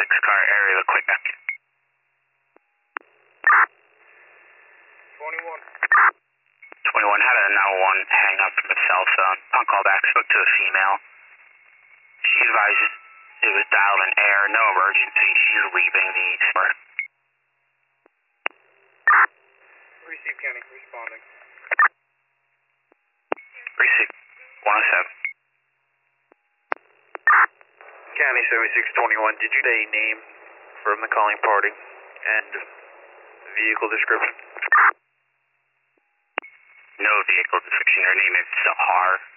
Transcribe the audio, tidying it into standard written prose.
car area real quick. 21 had a 911 hang up from the cell phone. On call back, spoke to a female. She advises it was dialed in air, no emergency. She's leaving the store. Receive County, responding. Receive 107. County 7621, did you get a name from the calling party and vehicle description? No vehicle description. Her name is Sahar.